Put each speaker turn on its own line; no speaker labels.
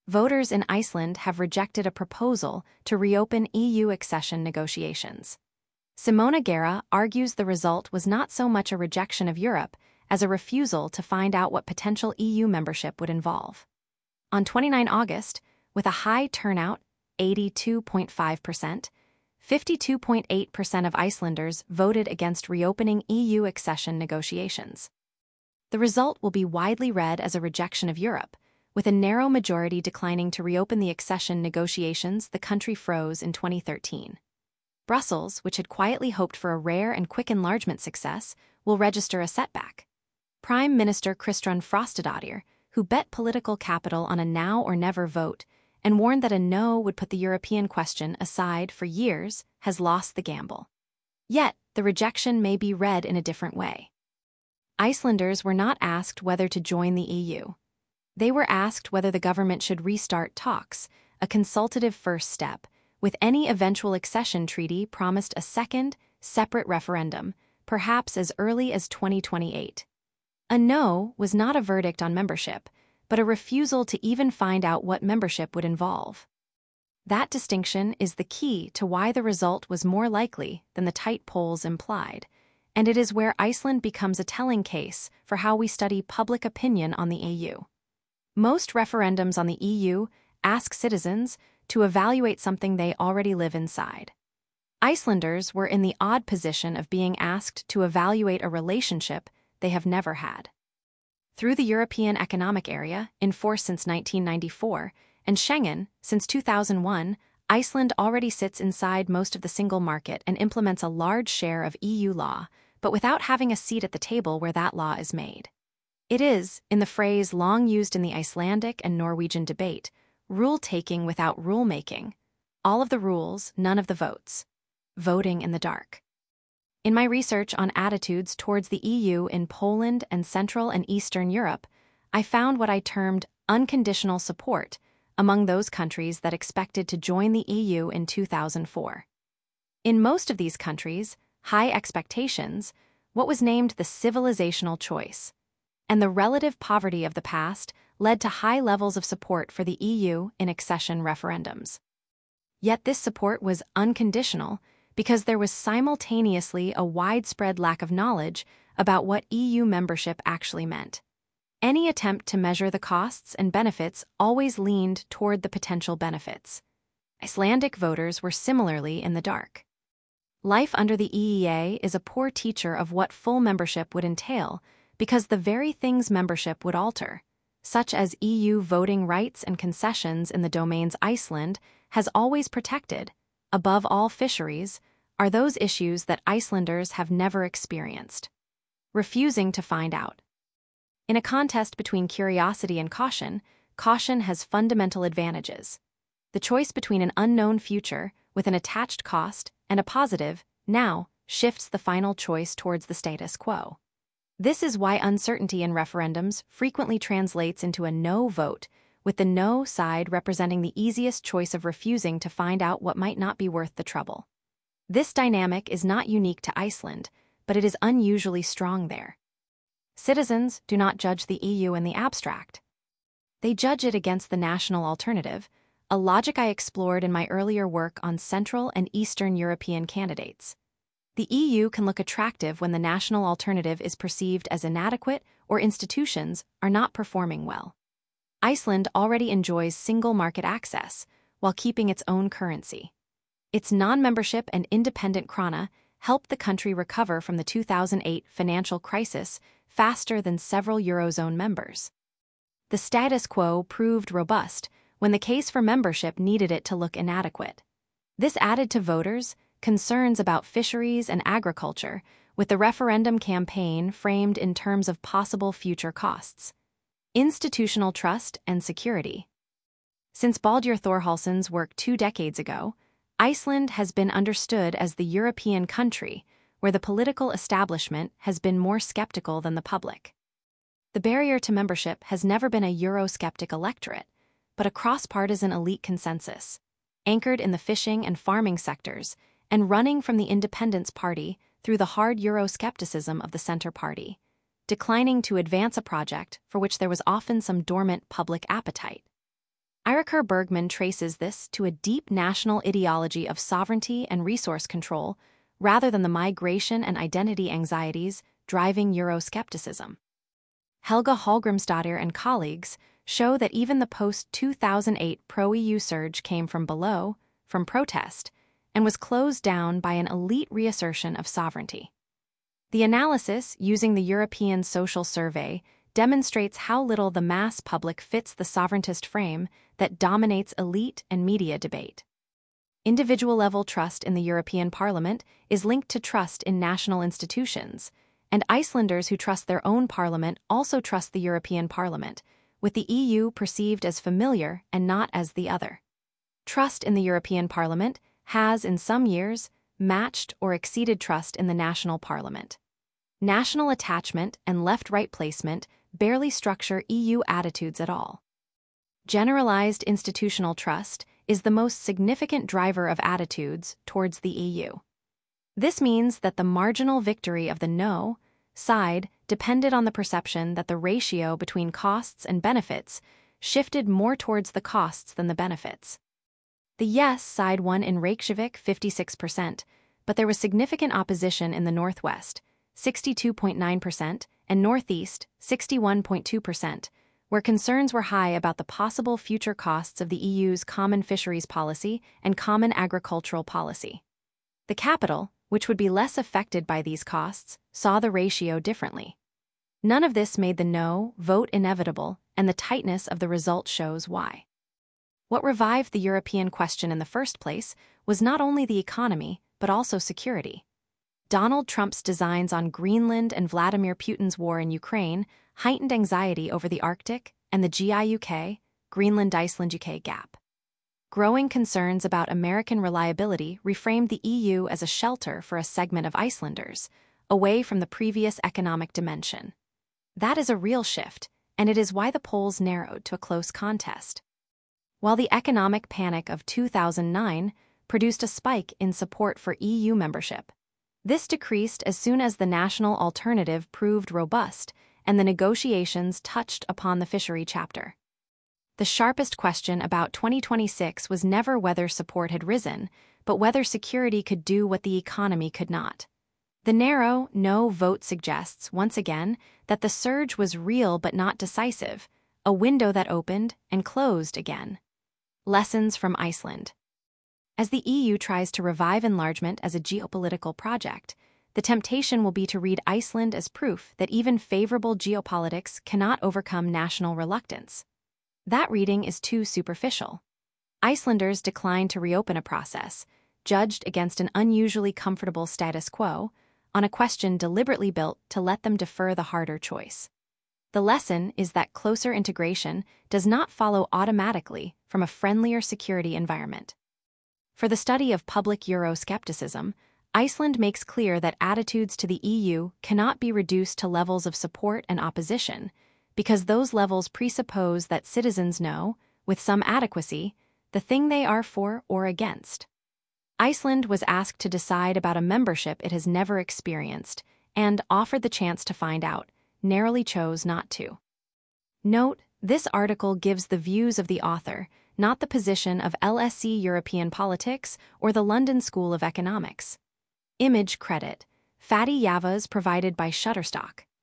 voters in Iceland have rejected a proposal to reopen EU accession negotiations. Simona Guerra argues the result was not so much a rejection of Europe as a refusal to find out what potential EU membership would involve. On 29 August, with a high turnout, 82.5%, 52.8% of Icelanders voted against reopening EU accession negotiations. The result will be widely read as a rejection of Europe, with a narrow majority declining to reopen the accession negotiations the country froze in 2013. Brussels, which had quietly hoped for a rare and quick enlargement success, will register a setback. Prime Minister Kristrún Frostadóttir, who bet political capital on a now or never vote and warned that a no would put the European question aside for years, has lost the gamble. Yet, the rejection may be read in a different way. Icelanders were not asked whether to join the EU. They were asked whether the government should restart talks, a consultative first step, with any eventual accession treaty promised a second, separate referendum, perhaps as early as 2028. A no was not a verdict on membership, but a refusal to even find out what membership would involve. That distinction is the key to why the result was more likely than the tight polls implied, and it is where Iceland becomes a telling case for how we study public opinion on the EU. Most referendums on the EU ask citizens to evaluate something they already live inside. Icelanders were in the odd position of being asked to evaluate a relationship they have never had. Through the European Economic Area, in force since 1994, and Schengen, since 2001, Iceland already sits inside most of the single market and implements a large share of EU law, but without having a seat at the table where that law is made. It is, in the phrase long used in the Icelandic and Norwegian debate, rule-taking without rule-making. All of the rules, none of the votes. Voting in the dark. In my research on attitudes towards the EU in Poland and Central and Eastern Europe, I found what I termed unconditional support among those countries that expected to join the EU in 2004. In most of these countries, high expectations, what was named the civilizational choice, and the relative poverty of the past led to high levels of support for the EU in accession referendums. Yet this support was unconditional because there was simultaneously a widespread lack of knowledge about what EU membership actually meant. Any attempt to measure the costs and benefits always leaned toward the potential benefits. Icelandic voters were similarly in the dark. Life under the EEA is a poor teacher of what full membership would entail because the very things membership would alter, such as EU voting rights and concessions in the domains Iceland has always protected, above all fisheries, are those issues that Icelanders have never experienced. Refusing to find out. In a contest between curiosity and caution, caution has fundamental advantages. The choice between an unknown future with an attached cost and a positive, now, shifts the final choice towards the status quo. This is why uncertainty in referendums frequently translates into a no vote, with the no side representing the easiest choice of refusing to find out what might not be worth the trouble. This dynamic is not unique to Iceland, but it is unusually strong there. Citizens do not judge the EU in the abstract. They judge it against the national alternative, a logic I explored in my earlier work on Central and Eastern European candidates. The EU can look attractive when the national alternative is perceived as inadequate or institutions are not performing well. Iceland already enjoys single market access while keeping its own currency. Its non-membership and independent krona helped the country recover from the 2008 financial crisis faster than several Eurozone members. The status quo proved robust when the case for membership needed it to look inadequate. This added to voters' concerns about fisheries and agriculture, with the referendum campaign framed in terms of possible future costs. Institutional trust and security. Since Baldur Thorhallsson's work 2 decades ago, Iceland has been understood as the European country where the political establishment has been more skeptical than the public. The barrier to membership has never been a Eurosceptic electorate, but a cross-partisan elite consensus, anchored in the fishing and farming sectors and running from the Independence Party through the hard Euroscepticism of the Centre Party, declining to advance a project for which there was often some dormant public appetite. I Eirik Bergman traces this to a deep national ideology of sovereignty and resource control, rather than the migration and identity anxieties driving Euroscepticism. Helga Hallgrimsdottir and colleagues show that even the post-2008 pro-EU surge came from below, from protest, and was closed down by an elite reassertion of sovereignty. The analysis, using the European Social Survey, demonstrates how little the mass public fits the sovereigntist frame that dominates elite and media debate. Individual-level trust in the European Parliament is linked to trust in national institutions, and Icelanders who trust their own parliament also trust the European Parliament, with the EU perceived as familiar and not as the other. Trust in the European Parliament has, in some years, matched or exceeded trust in the national parliament. National attachment and left-right placement barely structure EU attitudes at all. Generalized institutional trust is the most significant driver of attitudes towards the EU. This means that the marginal victory of the no side depended on the perception that the ratio between costs and benefits shifted more towards the costs than the benefits. The yes side won in Reykjavik 56%, but there was significant opposition in the Northwest, 62.9%, and Northeast, 61.2%, where concerns were high about the possible future costs of the EU's common fisheries policy and common agricultural policy. The capital, which would be less affected by these costs, saw the ratio differently. None of this made the no vote inevitable, and the tightness of the result shows why. What revived the European question in the first place was not only the economy, but also security. Donald Trump's designs on Greenland and Vladimir Putin's war in Ukraine heightened anxiety over the Arctic and the GI-UK, Greenland-Iceland-UK gap. Growing concerns about American reliability reframed the EU as a shelter for a segment of Icelanders, away from the previous economic dimension. That is a real shift, and it is why the polls narrowed to a close contest. While the economic panic of 2009 produced a spike in support for EU membership, this decreased as soon as the national alternative proved robust and the negotiations touched upon the fishery chapter. The sharpest question about 2026 was never whether support had risen, but whether security could do what the economy could not. The narrow no vote suggests, once again, that the surge was real but not decisive, a window that opened and closed again. Lessons from Iceland. As the EU tries to revive enlargement as a geopolitical project, the temptation will be to read Iceland as proof that even favorable geopolitics cannot overcome national reluctance. That reading is too superficial. Icelanders declined to reopen a process, judged against an unusually comfortable status quo, on a question deliberately built to let them defer the harder choice. The lesson is that closer integration does not follow automatically from a friendlier security environment. For the study of public Euroscepticism, Iceland makes clear that attitudes to the EU cannot be reduced to levels of support and opposition, because those levels presuppose that citizens know, with some adequacy, the thing they are for or against. Iceland was asked to decide about a membership it has never experienced, and, offered the chance to find out, narrowly chose not to. Note, this article gives the views of the author, not the position of LSE European Politics or the London School of Economics. Image credit: Fatty Yavas provided by Shutterstock.